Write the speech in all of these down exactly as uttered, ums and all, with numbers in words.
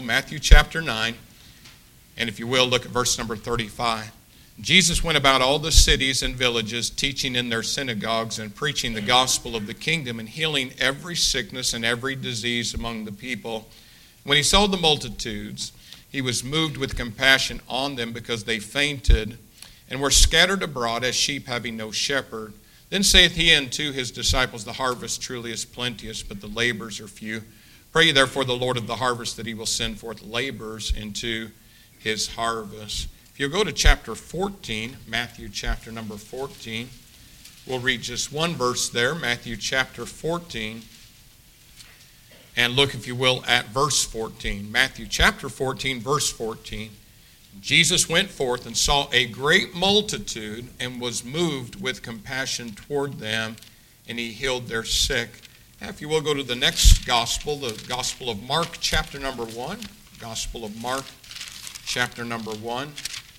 Matthew chapter nine, and if you will, look at verse number thirty-five. Jesus went about all the cities and villages, teaching in their synagogues and preaching the gospel of the kingdom and healing every sickness and every disease among the people. When he saw the multitudes, he was moved with compassion on them because they fainted and were scattered abroad as sheep having no shepherd. Then saith he unto his disciples, the harvest truly is plenteous, but the laborers are few. Pray ye therefore the Lord of the harvest that he will send forth laborers into his harvest. If you go to chapter fourteen, Matthew chapter number fourteen, we'll read just one verse there, Matthew chapter fourteen, and look, if you will, at verse fourteen. Matthew chapter fourteen, verse fourteen. Jesus went forth and saw a great multitude and was moved with compassion toward them, and he healed their sick. Now, if you will, go to the next gospel, the Gospel of Mark, chapter number one. Gospel of Mark, chapter number one.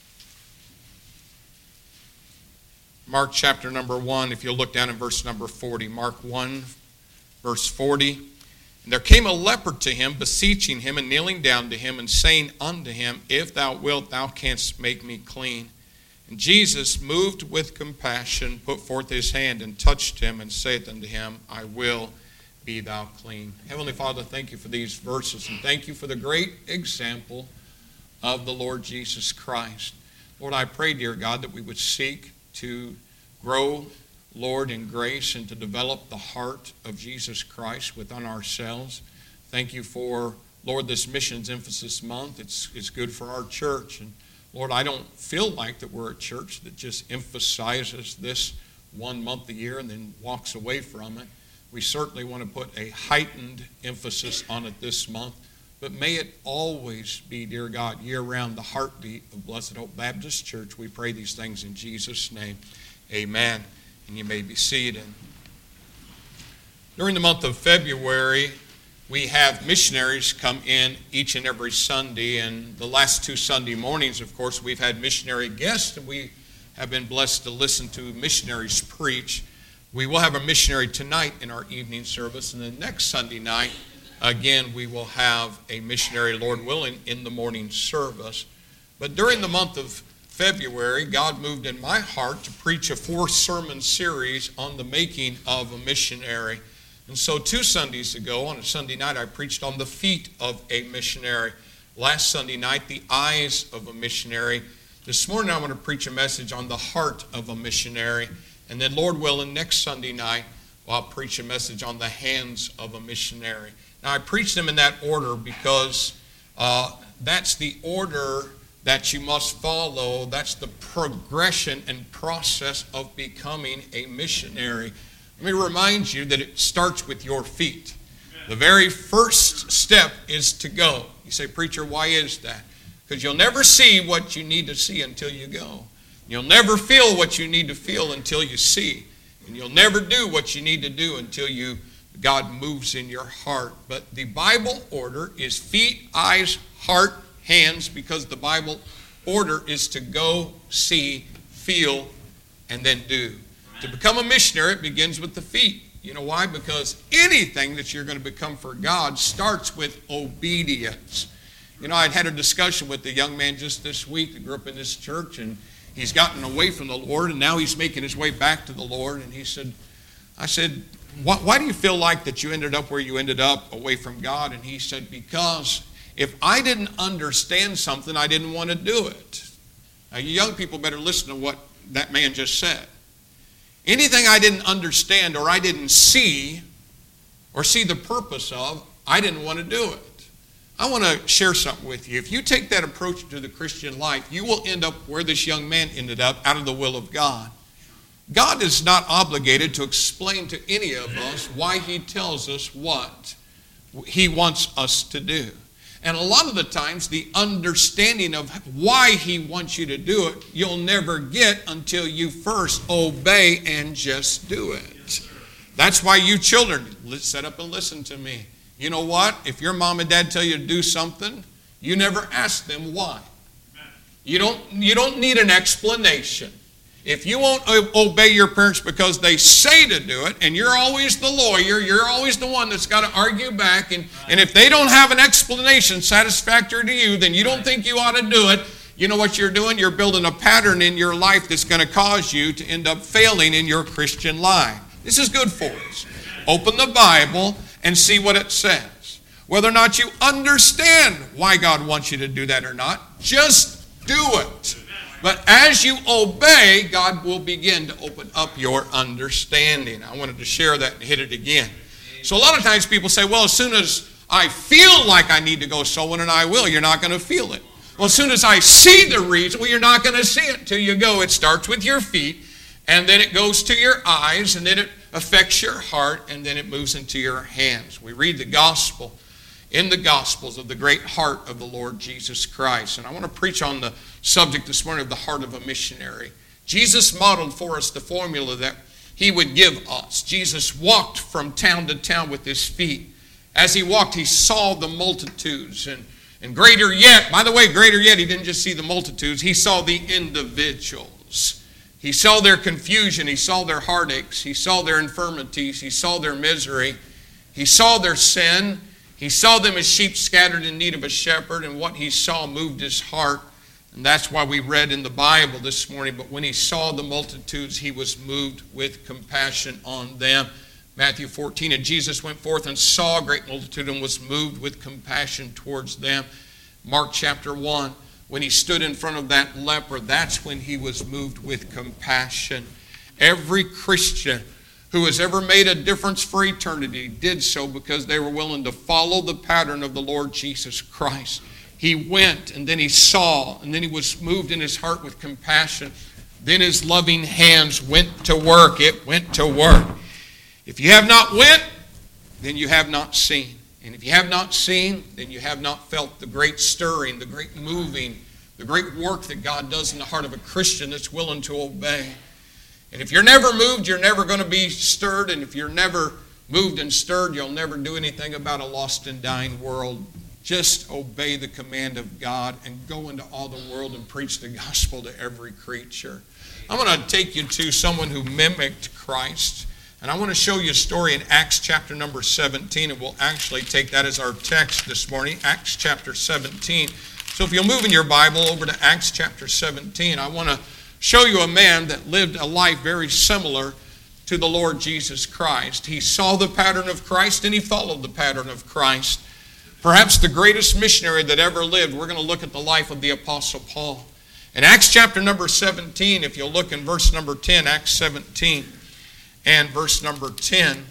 Mark chapter number one, if you'll look down in verse number forty. Mark one, verse forty. And there came a leper to him, beseeching him and kneeling down to him and saying unto him, If thou wilt, thou canst make me clean. And Jesus, moved with compassion, put forth his hand and touched him and saith unto him, I will, be thou clean. Heavenly Father, thank you for these verses, and thank you for the great example of the Lord Jesus Christ. Lord, I pray, dear God, that we would seek to grow, Lord, in grace and to develop the heart of Jesus Christ within ourselves. Thank you for, Lord, this Missions Emphasis Month. It's, it's good for our church. And Lord, I don't feel like that we're a church that just emphasizes this one month a year and then walks away from it. We certainly want to put a heightened emphasis on it this month, but may it always be, dear God, year-round the heartbeat of Blessed Hope Baptist Church. We pray these things in Jesus' name. Amen. And you may be seated. During the month of February, we have missionaries come in each and every Sunday, and the last two Sunday mornings, of course, we've had missionary guests, and we have been blessed to listen to missionaries preach. We will have a missionary tonight in our evening service, and then next Sunday night, again, we will have a missionary, Lord willing, in the morning service. But during the month of February, God moved in my heart to preach a four-sermon series on the making of a missionary. And so two Sundays ago, on a Sunday night, I preached on the feet of a missionary. Last Sunday night, the eyes of a missionary. This morning, I want to preach a message on the heart of a missionary. And then, Lord willing, next Sunday night, I'll preach a message on the hands of a missionary. Now, I preach them in that order because uh, that's the order that you must follow. That's the progression and process of becoming a missionary. Let me remind you that it starts with your feet. The very first step is to go. You say, preacher, why is that? Because you'll never see what you need to see until you go. You'll never feel what you need to feel until you see. And you'll never do what you need to do until you God moves in your heart. But the Bible order is feet, eyes, heart, hands, because the Bible order is to go, see, feel, and then do. To become a missionary, it begins with the feet. You know why? Because anything that you're going to become for God starts with obedience. You know, I'd had a discussion with a young man just this week that grew up in this church, and he's gotten away from the Lord, and now he's making his way back to the Lord. And he said, I said, why, why do you feel like that you ended up where you ended up, away from God? And he said, because if I didn't understand something, I didn't want to do it. Now, you young people better listen to what that man just said. Anything I didn't understand or I didn't see or see the purpose of, I didn't want to do it. I want to share something with you. If you take that approach to the Christian life, you will end up where this young man ended up, out of the will of God. God is not obligated to explain to any of us why he tells us what he wants us to do. And a lot of the times, the understanding of why he wants you to do it, you'll never get until you first obey and just do it. That's why you children, sit up and listen to me. You know what? If your mom and dad tell you to do something, you never ask them why. You don't, you don't need an explanation. If you won't obey your parents because they say to do it, and you're always the lawyer, you're always the one that's got to argue back, and, and if they don't have an explanation satisfactory to you, then you don't think you ought to do it, you know what you're doing? You're building a pattern in your life that's going to cause you to end up failing in your Christian life. This is good for us. Open the Bible and see what it says. Whether or not you understand why God wants you to do that or not, just do it. But as you obey, God will begin to open up your understanding. I wanted to share that and hit it again. So a lot of times people say, well, as soon as I feel like I need to go sow, and I will, you're not going to feel it. Well, as soon as I see the reason, well, you're not going to see it till you go. It starts with your feet, and then it goes to your eyes, and then it affects your heart, and then it moves into your hands. We read the gospel in the Gospels of the great heart of the Lord Jesus Christ. And I want to preach on the subject this morning of the heart of a missionary. Jesus modeled for us the formula that he would give us. Jesus walked from town to town with his feet. As he walked, he saw the multitudes. And, and greater yet, by the way, greater yet, he didn't just see the multitudes, he saw the individuals. He saw their confusion, he saw their heartaches, he saw their infirmities, he saw their misery, he saw their sin. He saw them as sheep scattered in need of a shepherd, and what he saw moved his heart. And that's why we read in the Bible this morning, but when he saw the multitudes, he was moved with compassion on them. Matthew fourteen, and Jesus went forth and saw a great multitude and was moved with compassion towards them. Mark chapter one, when he stood in front of that leper, that's when he was moved with compassion. Every Christian who has ever made a difference for eternity did so because they were willing to follow the pattern of the Lord Jesus Christ. He went, and then he saw, and then he was moved in his heart with compassion. Then his loving hands went to work. It went to work. If you have not went, then you have not seen. And if you have not seen, then you have not felt the great stirring, the great moving, the great work that God does in the heart of a Christian that's willing to obey. And if you're never moved, you're never going to be stirred. And if you're never moved and stirred, you'll never do anything about a lost and dying world. Just obey the command of God and go into all the world and preach the gospel to every creature. I'm going to take you to someone who mimicked Christ. And I want to show you a story in Acts chapter number seventeen. And we'll actually take that as our text this morning. Acts chapter seventeen. So if you'll move in your Bible over to Acts chapter seventeen, I want to show you a man that lived a life very similar to the Lord Jesus Christ. He saw the pattern of Christ and he followed the pattern of Christ. Perhaps the greatest missionary that ever lived. We're going to look at the life of the Apostle Paul. In Acts chapter number seventeen, if you'll look in verse number ten, Acts seventeen and verse number ten,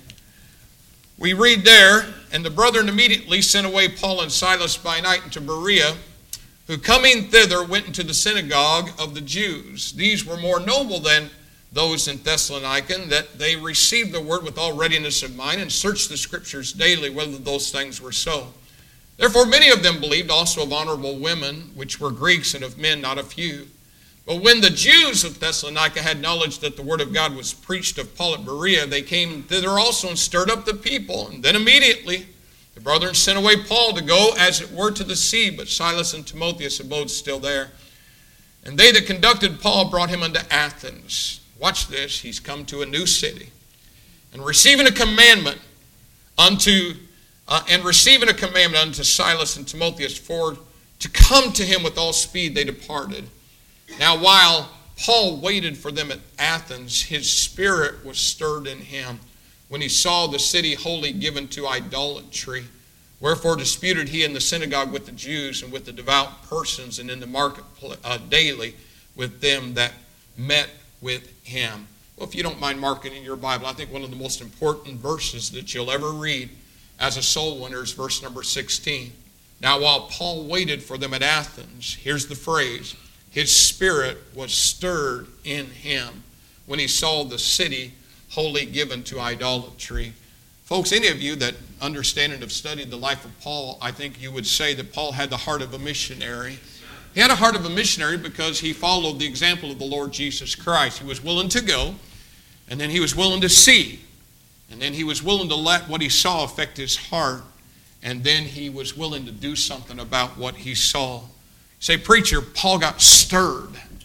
we read there, and the brethren immediately sent away Paul and Silas by night into Berea, who coming thither went into the synagogue of the Jews. These were more noble than those in Thessalonica, that they received the word with all readiness of mind and searched the scriptures daily whether those things were so. Therefore many of them believed, also of honorable women, which were Greeks, and of men not a few. But when the Jews of Thessalonica had knowledge that the word of God was preached of Paul at Berea, they came thither also and stirred up the people. And then immediately the brethren sent away Paul to go as it were to the sea, but Silas and Timotheus abode still there. And they that conducted Paul brought him unto Athens. Watch this, he's come to a new city. And receiving a commandment unto, uh, and receiving a commandment unto Silas and Timotheus for to come to him with all speed, they departed. Now while Paul waited for them at Athens, his spirit was stirred in him when he saw the city wholly given to idolatry. Wherefore disputed he in the synagogue with the Jews and with the devout persons, and in the market uh, daily with them that met with him. Well, if you don't mind marking in your Bible, I think one of the most important verses that you'll ever read as a soul winner is verse number sixteen. Now while Paul waited for them at Athens, here's the phrase, his spirit was stirred in him when he saw the city wholly given to idolatry. Folks, any of you that understand and have studied the life of Paul, I think you would say that Paul had the heart of a missionary. He had a heart of a missionary because he followed the example of the Lord Jesus Christ. He was willing to go, and then he was willing to see, and then he was willing to let what he saw affect his heart, and then he was willing to do something about what he saw. Say, preacher, Paul got stirred.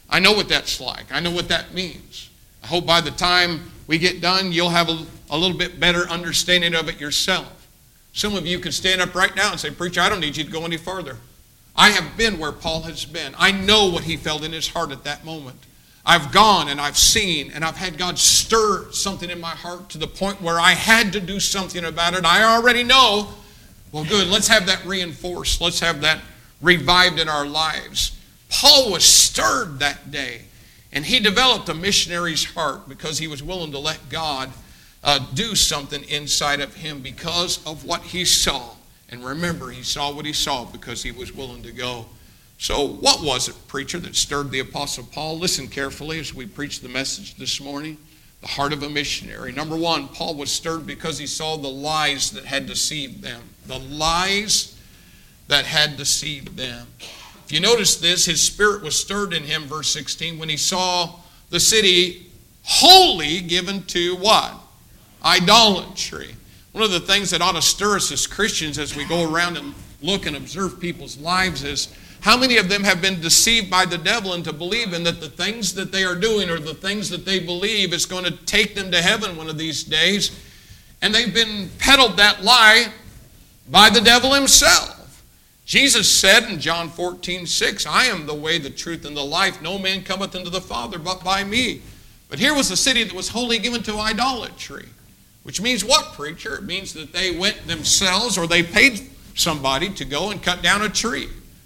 I know what that's like. I know what that means. I hope by the time we get done, you'll have a, a little bit better understanding of it yourself. Some of you could stand up right now and say, "Preacher, I don't need you to go any further. I have been where Paul has been. I know what he felt in his heart at that moment. I've gone and I've seen and I've had God stir something in my heart to the point where I had to do something about it. I already know." Well, good. Let's have that reinforced. Let's have that revived in our lives. Paul was stirred that day, and he developed a missionary's heart because he was willing to let God uh, do something inside of him because of what he saw. And remember, he saw what he saw because he was willing to go. So what was it, preacher, that stirred the Apostle Paul? Listen carefully as we preach the message this morning. The heart of a missionary. Number one, Paul was stirred because he saw the lies that had deceived them. The lies that had deceived them. If you notice this, his spirit was stirred in him, verse sixteen, when he saw the city wholly given to what? Idolatry. One of the things that ought to stir us as Christians as we go around and look and observe people's lives is how many of them have been deceived by the devil into believing that the things that they are doing or the things that they believe is going to take them to heaven one of these days. And they've been peddled that lie by the devil himself. Jesus said in John fourteen six, "I am the way, the truth, and the life. No man cometh unto the Father but by me." But here was a city that was wholly given to idolatry. Which means what, preacher? It means that they went themselves or they paid somebody to go and cut down a tree.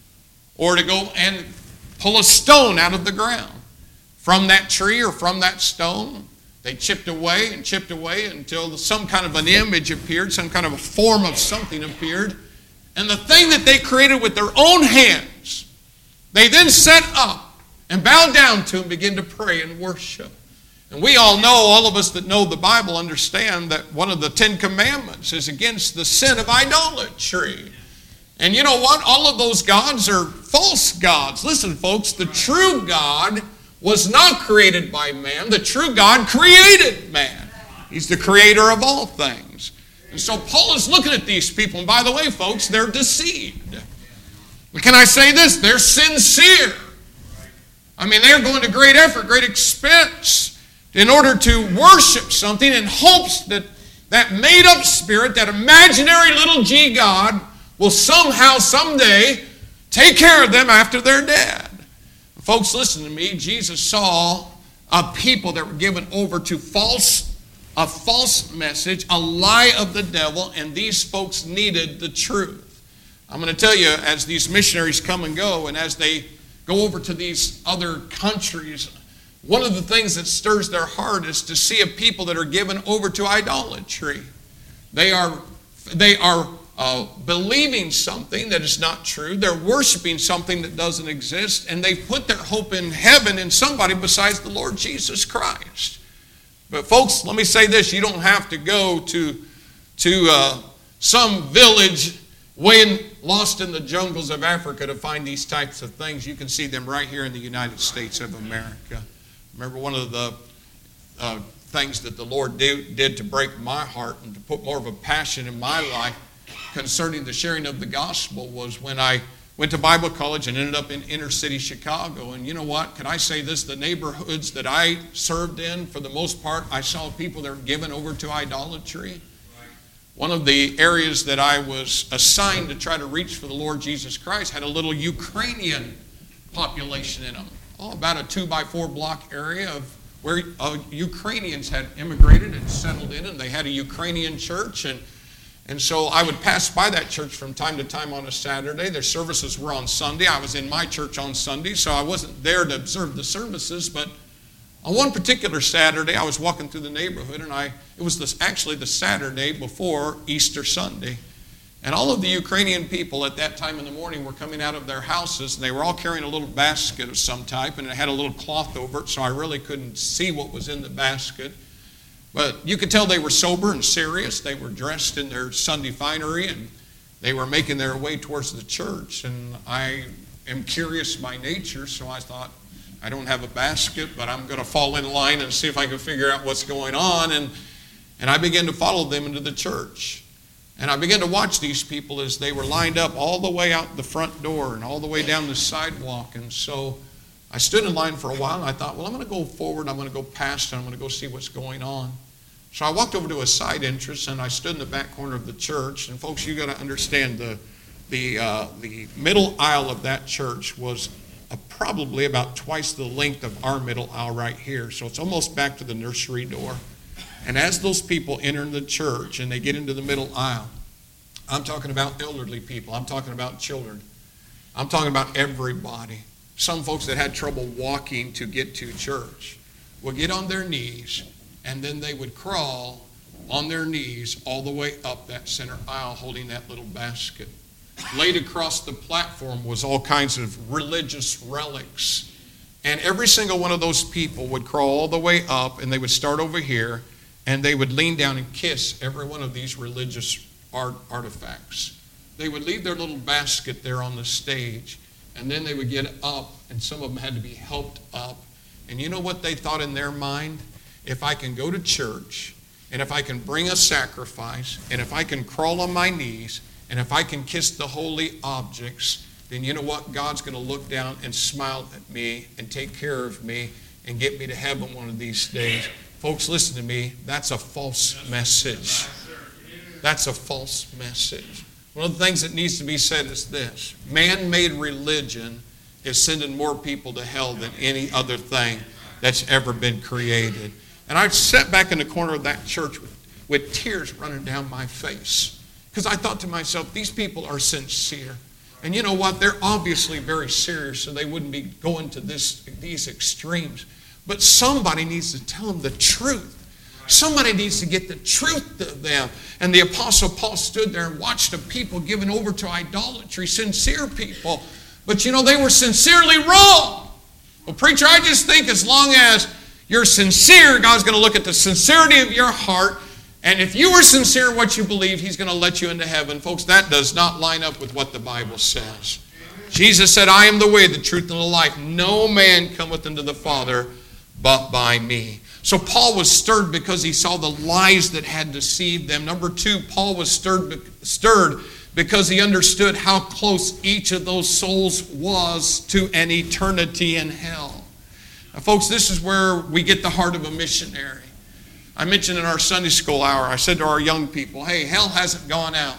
Or to go and pull a stone out of the ground. From that tree or from that stone, they chipped away and chipped away until some kind of an image appeared, some kind of a form of something appeared. And the thing that they created with their own hands, they then set up and bowed down to and began to pray and worship. And we all know, all of us that know the Bible understand that one of the Ten Commandments is against the sin of idolatry. And you know what? All of those gods are false gods. Listen, folks, the true God was not created by man. The true God created man. He's the creator of all things. And so Paul is looking at these people. And by the way, folks, they're deceived. Can I say this? They're sincere. I mean, they're going to great effort, great expense in order to worship something in hopes that that made-up spirit, that imaginary little g God, will somehow, someday, take care of them after they're dead. Folks, listen to me. Jesus saw a people that were given over to false, a false message, a lie of the devil, and these folks needed the truth. I'm going to tell you, as these missionaries come and go, and as they go over to these other countries, one of the things that stirs their heart is to see a people that are given over to idolatry. They are, they are Uh, believing something that is not true. They're worshiping something that doesn't exist, and they put their hope in heaven in somebody besides the Lord Jesus Christ. But folks, let me say this. You don't have to go to, to uh, some village way lost in the jungles of Africa to find these types of things. You can see them right here in the United States of America. Remember, one of the uh, things that the Lord do, did to break my heart and to put more of a passion in my life concerning the sharing of the gospel was when I went to Bible college and ended up in inner city Chicago. And you know what? Can I say this? The neighborhoods that I served in, for the most part, I saw people that were given over to idolatry. One of the areas that I was assigned to try to reach for the Lord Jesus Christ had a little Ukrainian population in them. Oh, about a two by four block area of where uh, Ukrainians had immigrated and settled in, and they had a Ukrainian church. And And so I would pass by that church from time to time on a Saturday. Their services were on Sunday. I was in my church on Sunday, so I wasn't there to observe the services. But on one particular Saturday, I was walking through the neighborhood, and I it was this, actually the Saturday before Easter Sunday. And all of the Ukrainian people at that time in the morning were coming out of their houses, and they were all carrying a little basket of some type, and it had a little cloth over it, so I really couldn't see what was in the basket. But you could tell they were sober and serious. They were dressed in their Sunday finery, and they were making their way towards the church. And I am curious by nature, so I thought, I don't have a basket, but I'm going to fall in line and see if I can figure out what's going on. And, and I began to follow them into the church. And I began to watch these people as they were lined up all the way out the front door and all the way down the sidewalk. And so I stood in line for a while, and I thought, well, I'm going to go forward, I'm going to go past, and I'm going to go see what's going on. So I walked over to a side entrance, and I stood in the back corner of the church. And folks, you got to understand the the uh, the middle aisle of that church was uh, probably about twice the length of our middle aisle right here. So it's almost back to the nursery door. And as those people enter the church and they get into the middle aisle, I'm talking about elderly people. I'm talking about children. I'm talking about everybody. Some folks that had trouble walking to get to church would get on their knees, and then they would crawl on their knees all the way up that center aisle holding that little basket. Laid across the platform was all kinds of religious relics. And every single one of those people would crawl all the way up, and they would start over here, and they would lean down and kiss every one of these religious art artifacts. They would leave their little basket there on the stage, and then they would get up, and some of them had to be helped up. And you know what they thought in their mind? If I can go to church, and if I can bring a sacrifice, and if I can crawl on my knees, and if I can kiss the holy objects, then you know what? God's going to look down and smile at me and take care of me and get me to heaven one of these days. Folks, listen to me. That's a false message. That's a false message. One of the things that needs to be said is this. Man-made religion is sending more people to hell than any other thing that's ever been created. And I sat back in the corner of that church with, with tears running down my face. Because I thought to myself, these people are sincere. And you know what? They're obviously very serious, so they wouldn't be going to this, these extremes. But somebody needs to tell them the truth. Somebody needs to get the truth to them. And the Apostle Paul stood there and watched the people given over to idolatry, sincere people. But you know, they were sincerely wrong. Well, preacher, I just think as long as you're sincere, God's going to look at the sincerity of your heart. And if you are sincere in what you believe, He's going to let you into heaven. Folks, that does not line up with what the Bible says. Jesus said, I am the way, the truth, and the life. No man cometh unto the Father but by me. So Paul was stirred because he saw the lies that had deceived them. Number two, Paul was stirred, stirred because he understood how close each of those souls was to an eternity in hell. Now, folks, this is where we get the heart of a missionary. I mentioned in our Sunday school hour, I said to our young people, hey, hell hasn't gone out.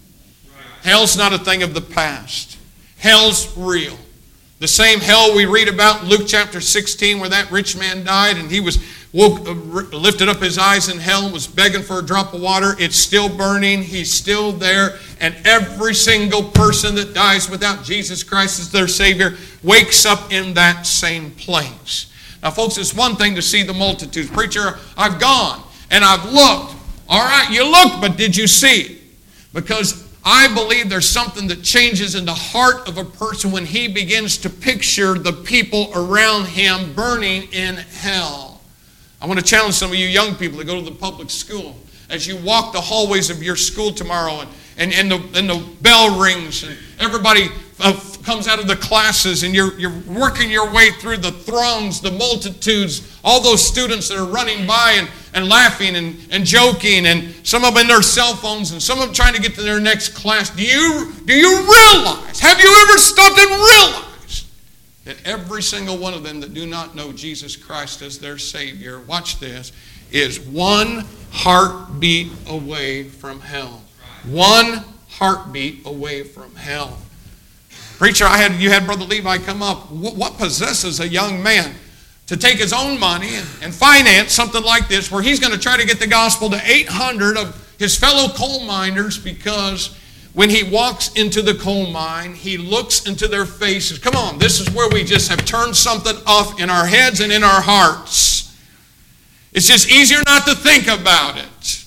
Hell's not a thing of the past. Hell's real. The same hell we read about in Luke chapter sixteen, where that rich man died and he was woke, uh, lifted up his eyes in hell and was begging for a drop of water. It's still burning. He's still there. And every single person that dies without Jesus Christ as their Savior wakes up in that same place. Now, folks, it's one thing to see the multitudes. Preacher, I've gone and I've looked. All right, you looked, but did you see? Because I believe there's something that changes in the heart of a person when he begins to picture the people around him burning in hell. I want to challenge some of you young people to go to the public school. As you walk the hallways of your school tomorrow and, and, and, the, and the bell rings and everybody uh, comes out of the classes and you're, you're working your way through the throngs, the multitudes, all those students that are running by and, and laughing and, and joking, and some of them in their cell phones and some of them trying to get to their next class. Do you, do you realize, have you ever stopped and realized that every single one of them that do not know Jesus Christ as their Savior, watch this, is one heartbeat away from hell. One heartbeat away from hell. Preacher, I had you had Brother Levi come up. What possesses a young man to take his own money and, and finance something like this, where he's going to try to get the gospel to eight hundred of his fellow coal miners, because when he walks into the coal mine, he looks into their faces. Come on, this is where we just have turned something off in our heads and in our hearts. It's just easier not to think about it.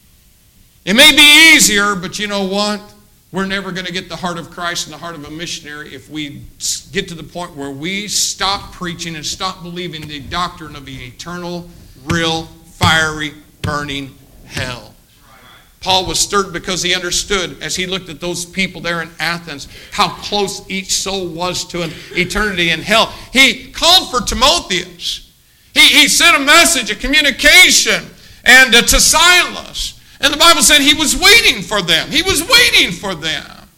It may be easier, but you know what? We're never going to get the heart of Christ and the heart of a missionary if we get to the point where we stop preaching and stop believing the doctrine of the eternal, real, fiery, burning hell. Paul was stirred because he understood, as he looked at those people there in Athens, how close each soul was to an eternity in hell. He called for Timotheus. He, he sent a message, a communication, and uh, to Silas. And the Bible said he was waiting for them. He was waiting for them.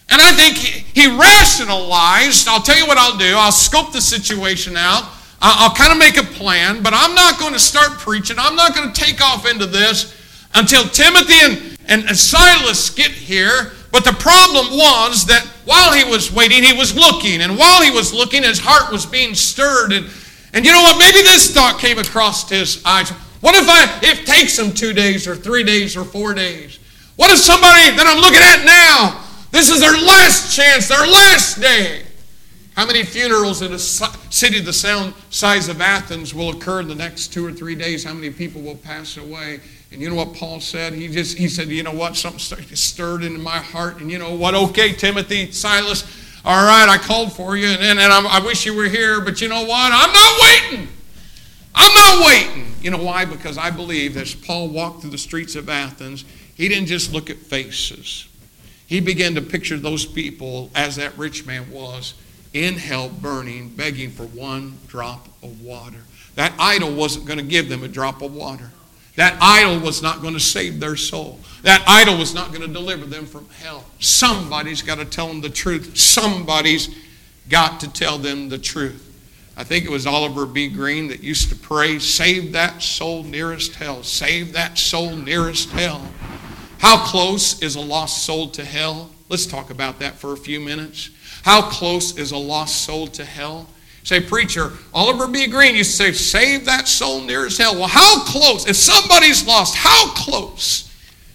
And I think he, he rationalized, I'll tell you what I'll do. I'll scope the situation out. I'll, I'll kind of make a plan, but I'm not going to start preaching. I'm not going to take off into this until Timothy and, and, and Silas get here. But the problem was that while he was waiting, he was looking. And while he was looking, his heart was being stirred. And, and you know what? Maybe this thought came across his eyes. What if I, if it takes him two days or three days or four days? What if somebody that I'm looking at now, this is their last chance, their last day? How many funerals in a city the size of Athens will occur in the next two or three days? How many people will pass away? And you know what Paul said? He just he said, you know what? Something stirred into my heart. And you know what? Okay, Timothy, Silas, all right, I called for you. And, and, and I, I wish you were here. But you know what? I'm not waiting. I'm not waiting. You know why? Because I believe as Paul walked through the streets of Athens, he didn't just look at faces. He began to picture those people as that rich man was in hell burning, begging for one drop of water. That idol wasn't going to give them a drop of water. That idol was not going to save their soul. That idol was not going to deliver them from hell. Somebody's got to tell them the truth. Somebody's got to tell them the truth. I think it was Oliver B. Green that used to pray, save that soul nearest hell. Save that soul nearest hell. How close is a lost soul to hell? Let's talk about that for a few minutes. How close is a lost soul to hell? Say, preacher, Oliver B. Green used to say, save that soul nearest hell. Well, how close? If somebody's lost, how close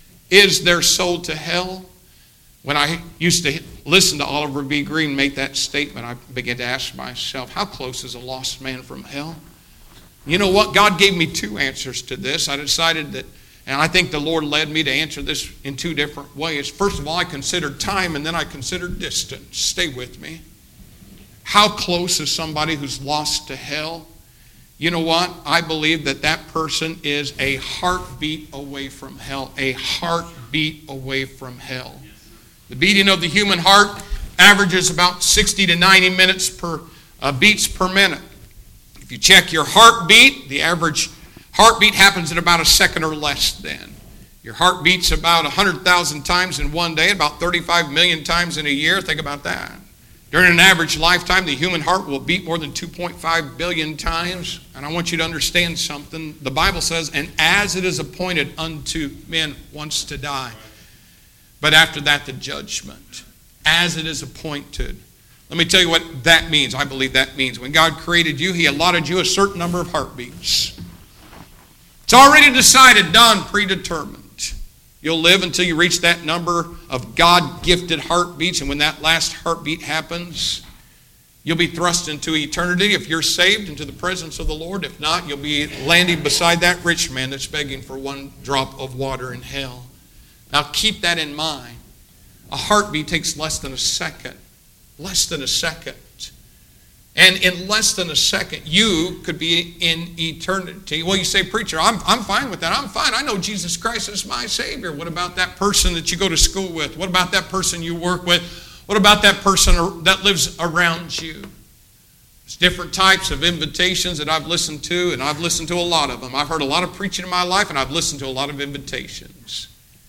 is their soul to hell? When I used to listen to Oliver B. Green make that statement, I began to ask myself, how close is a lost man from hell? You know what? God gave me two answers to this. I decided that, and I think the Lord led me to answer this in two different ways. First of all, I considered time, and then I considered distance. Stay with me. How close is somebody who's lost to hell? You know what? I believe that that person is a heartbeat away from hell. A heartbeat away from hell. The beating of the human heart averages about sixty to ninety minutes per uh, beats per minute. If you check your heartbeat, the average heartbeat happens in about a second or less then. Your heart beats about one hundred thousand times in one day, about thirty-five million times in a year. Think about that. During an average lifetime, the human heart will beat more than two point five billion times. And I want you to understand something. The Bible says, and as it is appointed unto men once to die, but after that the judgment. As it is appointed. Let me tell you what that means. I believe that means when God created you, He allotted you a certain number of heartbeats. It's already decided, done, predetermined. You'll live until you reach that number of God-gifted heartbeats. And when that last heartbeat happens, you'll be thrust into eternity. If you're saved, into the presence of the Lord. If not, you'll be landing beside that rich man that's begging for one drop of water in hell. Now keep that in mind. A heartbeat takes less than a second. Less than a second. And in less than a second, you could be in eternity. Well, you say, preacher, I'm, I'm fine with that. I'm fine. I know Jesus Christ is my Savior. What about that person that you go to school with? What about that person you work with? What about that person that lives around you? There's different types of invitations that I've listened to, and I've listened to a lot of them. I've heard a lot of preaching in my life, and I've listened to a lot of invitations.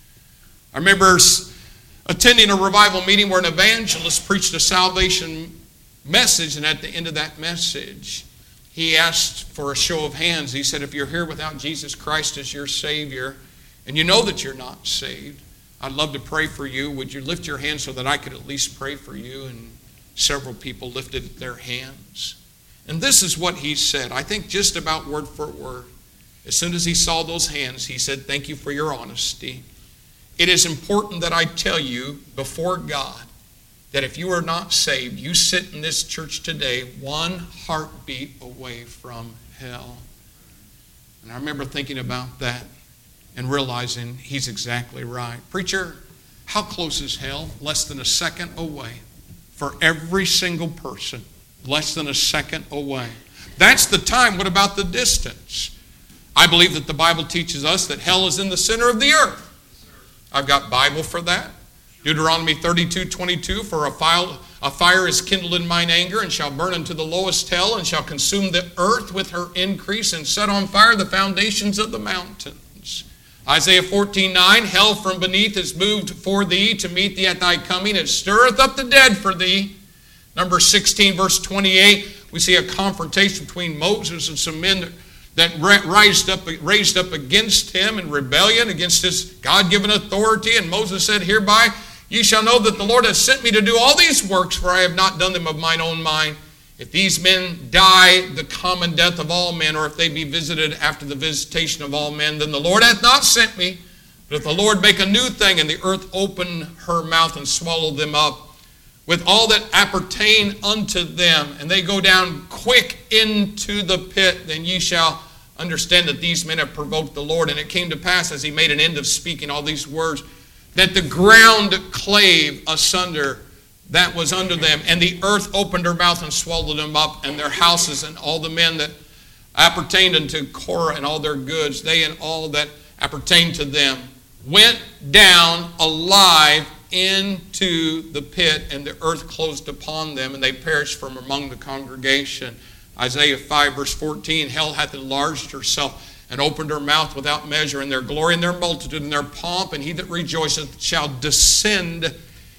I remember attending a revival meeting where an evangelist preached a salvation message, and at the end of that message, he asked for a show of hands. He said, if you're here without Jesus Christ as your Savior, and you know that you're not saved, I'd love to pray for you. Would you lift your hand so that I could at least pray for you? And several people lifted their hands. And this is what he said, I think just about word for word. As soon as he saw those hands, he said, thank you for your honesty. It is important that I tell you before God that if you are not saved, you sit in this church today one heartbeat away from hell. And I remember thinking about that and realizing he's exactly right. Preacher, how close is hell? Less than a second away. For every single person, less than a second away. That's the time. What about the distance? I believe that the Bible teaches us that hell is in the center of the earth. I've got Bible for that. Deuteronomy thirty-two twenty-two, for a fire, a fire is kindled in mine anger, and shall burn unto the lowest hell, and shall consume the earth with her increase, and set on fire the foundations of the mountains. Isaiah fourteen nine, hell from beneath is moved for thee to meet thee at thy coming. It stirreth up the dead for thee. Numbers sixteen, verse twenty-eight, we see a confrontation between Moses and some men that, that raised up, raised up against him in rebellion, against his God-given authority. And Moses said, hereby ye shall know that the Lord hath sent me to do all these works, for I have not done them of mine own mind. If these men die the common death of all men, or if they be visited after the visitation of all men, then the Lord hath not sent me. But if the Lord make a new thing, and the earth open her mouth and swallow them up, with all that appertain unto them, and they go down quick into the pit, then ye shall understand that these men have provoked the Lord. And it came to pass, as he made an end of speaking all these words, that the ground clave asunder that was under them, and the earth opened her mouth and swallowed them up, and their houses and all the men that appertained unto Korah and all their goods, they and all that appertained to them, went down alive into the pit, and the earth closed upon them, and they perished from among the congregation. Isaiah five, verse fourteen, hell hath enlarged herself and opened her mouth without measure, and their glory and their multitude and their pomp, and he that rejoiceth shall descend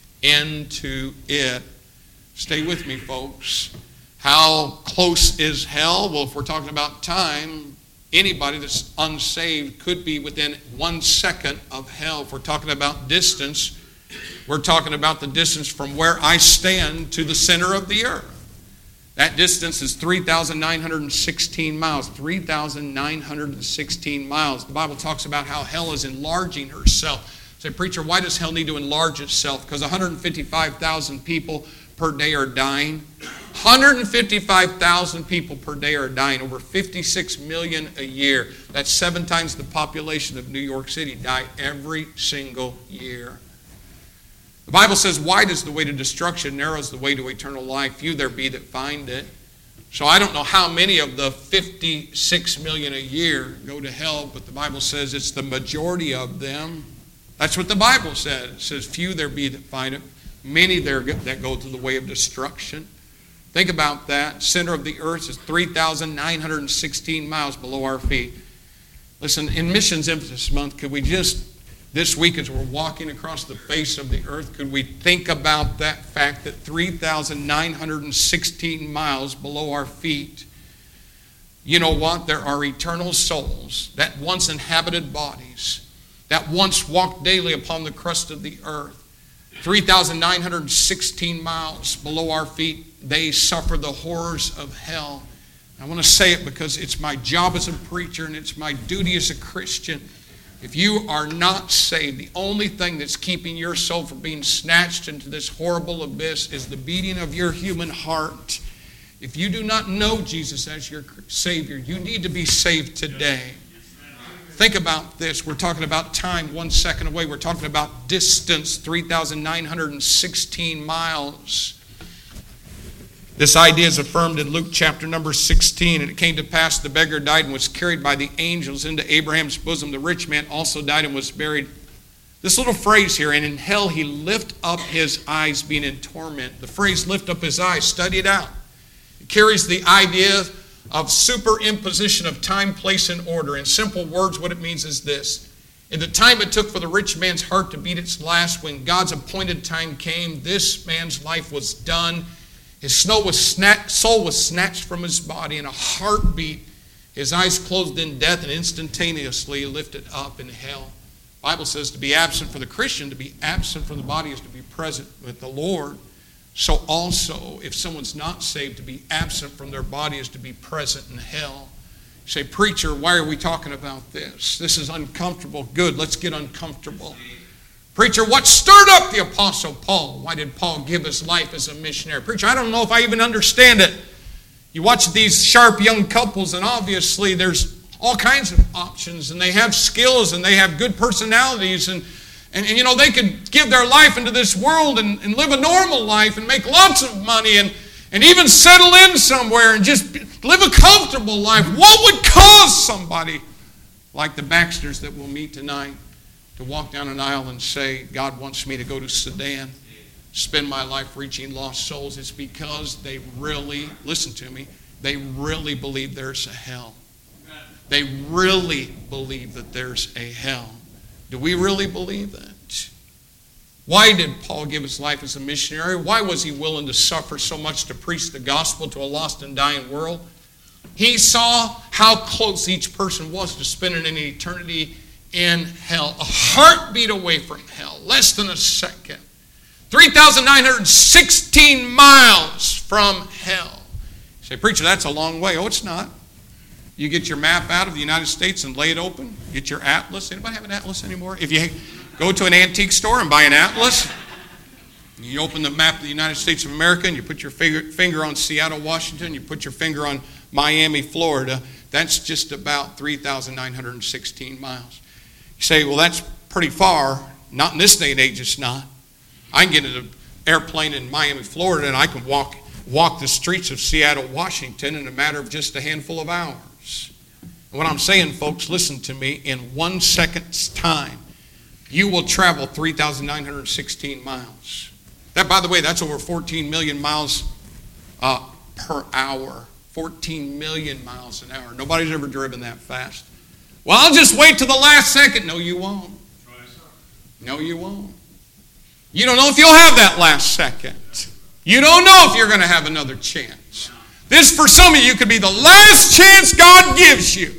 into it. Stay with me, folks. How close is hell? Well, if we're talking about time, anybody that's unsaved could be within one second of hell. If we're talking about distance, we're talking about the distance from where I stand to the center of the earth. That distance is three thousand nine hundred sixteen miles. three thousand nine hundred sixteen miles. The Bible talks about how hell is enlarging herself. Say, preacher, why does hell need to enlarge itself? Because one hundred fifty-five thousand people per day are dying. one hundred fifty-five thousand people per day are dying. Over fifty-six million a year. That's seven times the population of New York City die every single year. The Bible says, wide is the way to destruction, narrow is the way to eternal life. Few there be that find it. So I don't know how many of the fifty-six million a year go to hell, but the Bible says it's the majority of them. That's what the Bible says. It says, few there be that find it. Many there that go to the way of destruction. Think about that. Center of the earth is three thousand nine hundred sixteen miles below our feet. Listen, in Missions Emphasis Month, could we just, this week as we're walking across the face of the earth, could we think about that fact that three thousand nine hundred sixteen miles below our feet, you know what? There are eternal souls that once inhabited bodies, that once walked daily upon the crust of the earth. three thousand nine hundred sixteen miles below our feet, they suffer the horrors of hell. I want to say it because it's my job as a preacher and it's my duty as a Christian. If you are not saved, the only thing that's keeping your soul from being snatched into this horrible abyss is the beating of your human heart. If you do not know Jesus as your Savior, you need to be saved today. Think about this. We're talking about time one second away. We're talking about distance, three thousand nine hundred sixteen miles. This idea is affirmed in Luke chapter number sixteen. And it came to pass, the beggar died and was carried by the angels into Abraham's bosom. The rich man also died and was buried. This little phrase here, and in hell he lift up his eyes, being in torment. The phrase lift up his eyes, study it out. It carries the idea of superimposition of time, place, and order. In simple words, what it means is this. In the time it took for the rich man's heart to beat its last, when God's appointed time came, this man's life was done. His soul was snatched from his body in a heartbeat. His eyes closed in death and instantaneously lifted up in hell. The Bible says to be absent for the Christian, to be absent from the body is to be present with the Lord. So also, if someone's not saved, to be absent from their body is to be present in hell. You say, preacher, why are we talking about this? This is uncomfortable. Good, let's get uncomfortable. Preacher, what stirred up the Apostle Paul? Why did Paul give his life as a missionary? Preacher, I don't know if I even understand it. You watch these sharp young couples, and obviously there's all kinds of options, and they have skills, and they have good personalities, and And, and, you know, they could give their life into this world and, and live a normal life and make lots of money and, and even settle in somewhere and just live a comfortable life. What would cause somebody like the Baxters that we'll meet tonight to walk down an aisle and say, God wants me to go to Sudan, spend my life reaching lost souls? It's because they really, listen to me, they really believe there's a hell. They really believe that there's a hell. Do we really believe that? Why did Paul give his life as a missionary? Why was he willing to suffer so much to preach the gospel to a lost and dying world? He saw how close each person was to spending an eternity in hell. A heartbeat away from hell. Less than a second. three thousand nine hundred sixteen miles from hell. You say, preacher, that's a long way. Oh, it's not. You get your map out of the United States and lay it open. Get your atlas. Anybody have an atlas anymore? If you go to an antique store and buy an atlas, you open the map of the United States of America and you put your finger on Seattle, Washington, you put your finger on Miami, Florida, that's just about three thousand nine hundred sixteen miles. You say, well, that's pretty far. Not in this day and age, it's not. I can get in an airplane in Miami, Florida, and I can walk, walk the streets of Seattle, Washington in a matter of just a handful of hours. And what I'm saying, folks, listen to me, in one second's time, you will travel three thousand nine hundred sixteen miles. That, by the way, that's over fourteen million miles uh, per hour. fourteen million miles an hour. Nobody's ever driven that fast. Well, I'll just wait till the last second. No, you won't. No, you won't. You don't know if you'll have that last second. You don't know if you're going to have another chance. This, for some of you, could be the last chance God gives you.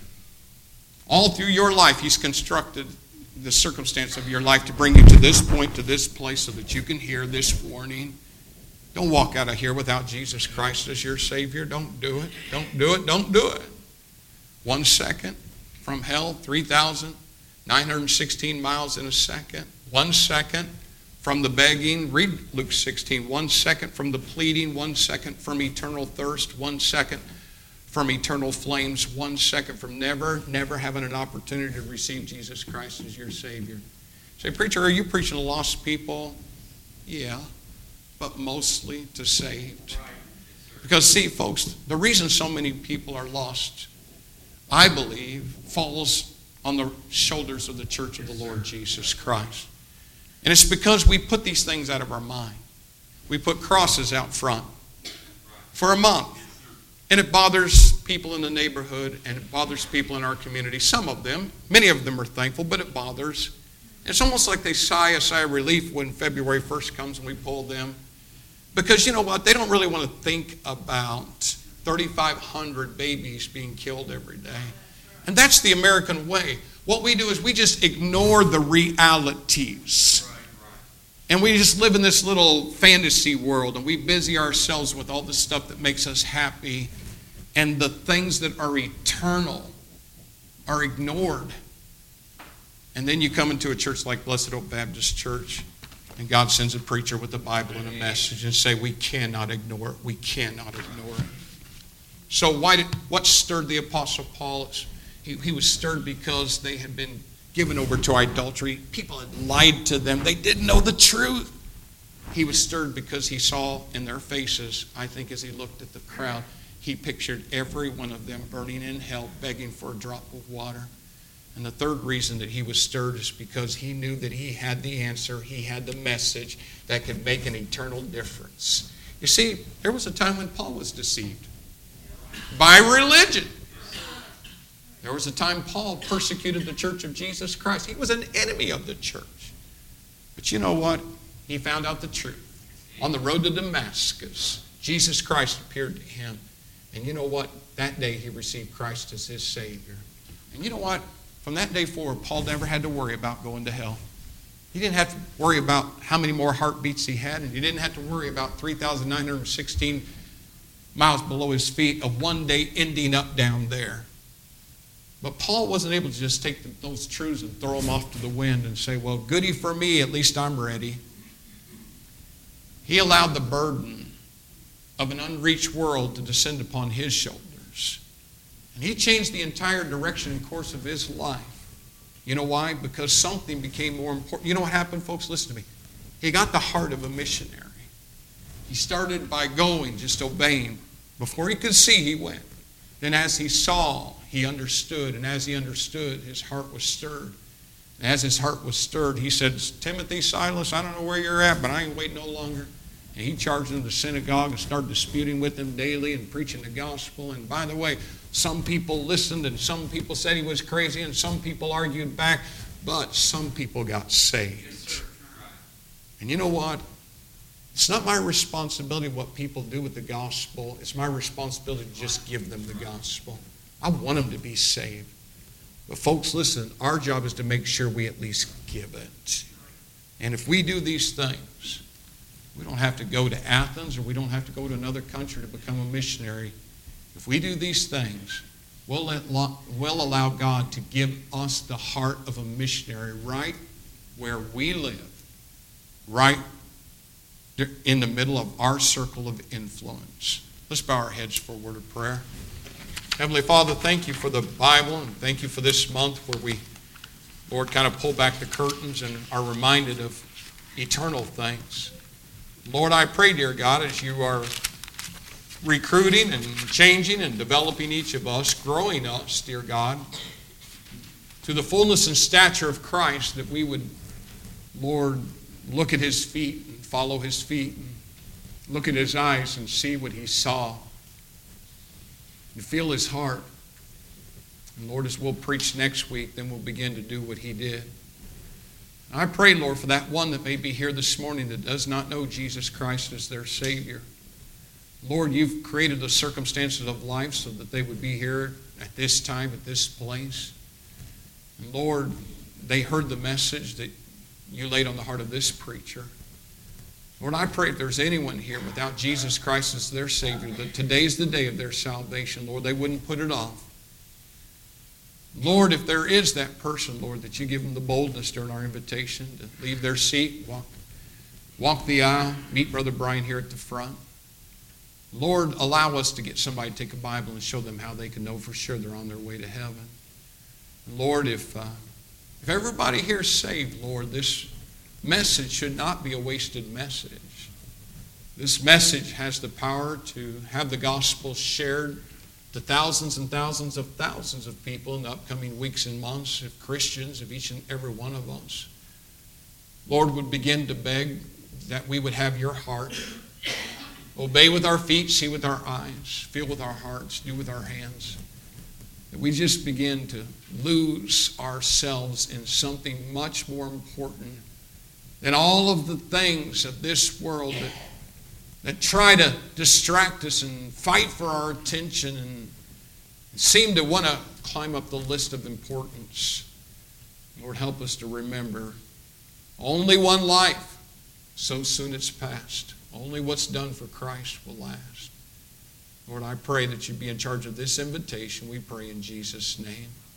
All through your life, He's constructed the circumstance of your life to bring you to this point, to this place, so that you can hear this warning. Don't walk out of here without Jesus Christ as your Savior. Don't do it. Don't do it. Don't do it. One second from hell, three thousand nine hundred sixteen miles in a second. One second from the begging. Read Luke sixteen. One second from the pleading. One second from eternal thirst. One second from eternal flames. One second from never, never having an opportunity to receive Jesus Christ as your Savior. Say, preacher, are you preaching to lost people? Yeah. But mostly to saved. Because see, folks, the reason so many people are lost, I believe, falls on the shoulders of the church of the Lord Jesus Christ. And it's because we put these things out of our mind. We put crosses out front for a month. And it bothers people in the neighborhood, and it bothers people in our community. Some of them, many of them are thankful, but it bothers. It's almost like they sigh a sigh of relief when February first comes and we pull them. Because you know what? They don't really want to think about thirty-five hundred babies being killed every day. And that's the American way. What we do is we just ignore the realities. And we just live in this little fantasy world, and we busy ourselves with all the stuff that makes us happy. And the things that are eternal are ignored. And then you come into a church like Blessed Oak Baptist Church, and God sends a preacher with the Bible and a message and say, we cannot ignore it. We cannot ignore it. So why did, what stirred the Apostle Paul? He, he was stirred because they had been given over to idolatry. People had lied to them. They didn't know the truth. He was stirred because he saw in their faces, I think as he looked at the crowd, he pictured every one of them burning in hell, begging for a drop of water. And the third reason that he was stirred is because he knew that he had the answer, he had the message that could make an eternal difference. You see, there was a time when Paul was deceived by religion. There was a time Paul persecuted the church of Jesus Christ. He was an enemy of the church. But you know what? He found out the truth. On the road to Damascus, Jesus Christ appeared to him. And you know what? That day he received Christ as his Savior. And you know what? From that day forward, Paul never had to worry about going to hell. He didn't have to worry about how many more heartbeats he had, and he didn't have to worry about three thousand nine hundred sixteen miles below his feet of one day ending up down there. But Paul wasn't able to just take the, those truths and throw them off to the wind and say, well, goody for me, at least I'm ready. He allowed the burden of an unreached world to descend upon his shoulders. And he changed the entire direction and course of his life. You know why? Because something became more important. You know what happened, folks? Listen to me. He got the heart of a missionary. He started by going, just obeying. Before he could see, he went. Then as he saw, he understood. And as he understood, his heart was stirred. And as his heart was stirred, he said, Timothy, Silas, I don't know where you're at, but I ain't waiting no longer. And he charged them to the synagogue and started disputing with them daily and preaching the gospel. And by the way, some people listened and some people said he was crazy and some people argued back, but some people got saved. And you know what? It's not my responsibility what people do with the gospel. It's my responsibility to just give them the gospel. I want them to be saved. But folks, listen, our job is to make sure we at least give it. And if we do these things, we don't have to go to Athens or we don't have to go to another country to become a missionary. If we do these things, we'll, let, we'll allow God to give us the heart of a missionary right where we live, right in the middle of our circle of influence. Let's bow our heads for a word of prayer. Heavenly Father, thank you for the Bible and thank you for this month where we, Lord, kind of pull back the curtains and are reminded of eternal things. Lord, I pray, dear God, as you are recruiting and changing and developing each of us, growing us, dear God, to the fullness and stature of Christ, that we would, Lord, look at his feet and follow his feet and look at his eyes and see what he saw and feel his heart. And Lord, as we'll preach next week, then we'll begin to do what he did. I pray, Lord, for that one that may be here this morning that does not know Jesus Christ as their Savior. Lord, you've created the circumstances of life so that they would be here at this time, at this place. And Lord, they heard the message that you laid on the heart of this preacher. Lord, I pray if there's anyone here without Jesus Christ as their Savior, that today's the day of their salvation. Lord, they wouldn't put it off. Lord, if there is that person, Lord, that you give them the boldness during our invitation to leave their seat, walk, walk the aisle, meet Brother Brian here at the front. Lord, allow us to get somebody to take a Bible and show them how they can know for sure they're on their way to heaven. Lord, if, uh, if everybody here is saved, Lord, this message should not be a wasted message. This message has the power to have the gospel shared to thousands and thousands of thousands of people in the upcoming weeks and months, if Christians, if each and every one of us, Lord, would begin to beg that we would have your heart, obey with our feet, see with our eyes, feel with our hearts, do with our hands, that we just begin to lose ourselves in something much more important than all of the things of this world that that try to distract us and fight for our attention and seem to want to climb up the list of importance. Lord, help us to remember only one life, so soon it's past. Only what's done for Christ will last. Lord, I pray that you be in charge of this invitation. We pray in Jesus' name.